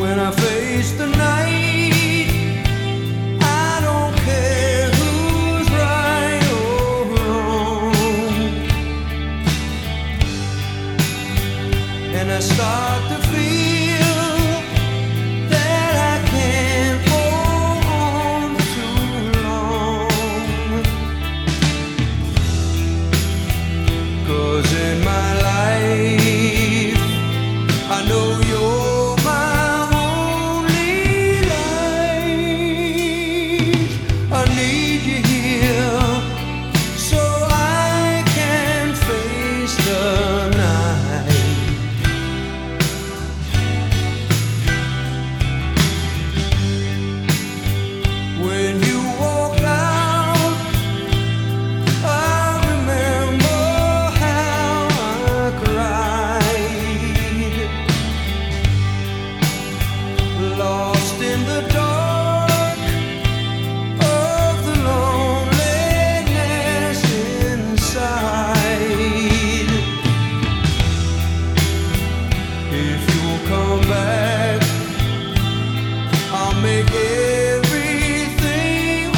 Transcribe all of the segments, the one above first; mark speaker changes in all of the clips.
Speaker 1: When I face the night, I don't care who's right or wrong, and I start to feel that I can't hold on too long. 'Cause in my life, I know you're my only light. I need you here so I can face the night. When you walked out, I remember how I cried, lost in the dark of the loneliness inside. If you'll come back, I'll make everything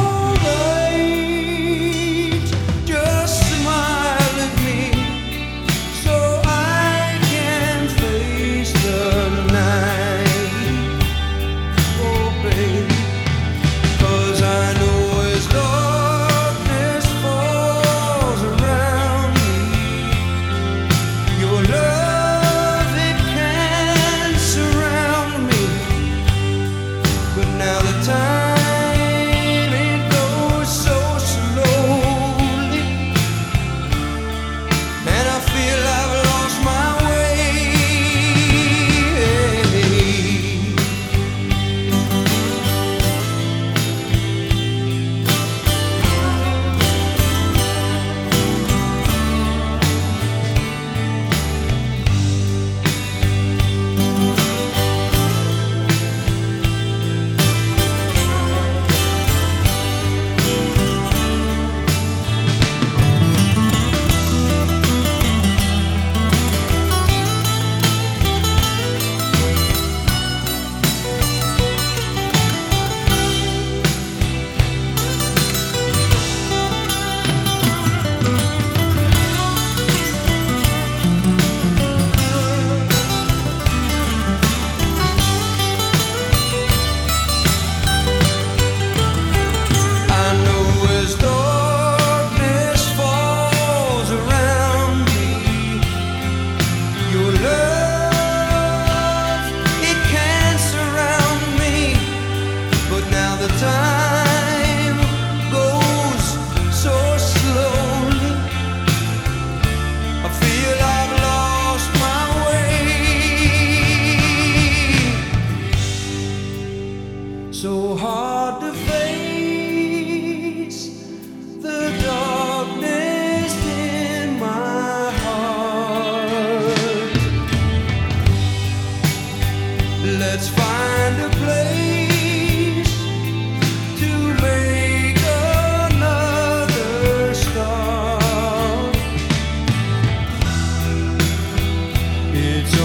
Speaker 1: alright. Just smile at me so I can face the night. Oh baby, 'cause I know as darkness falls around me, your love, it can surround me. But now the time, it goes so slowly, and I feel I've lost my way. I know as darkness falls around me, your love, it can surround me. But now the time goes so slowly, I feel I've lost my way. So hard to face the darkness in my heart. Let's find a place to make another start. It's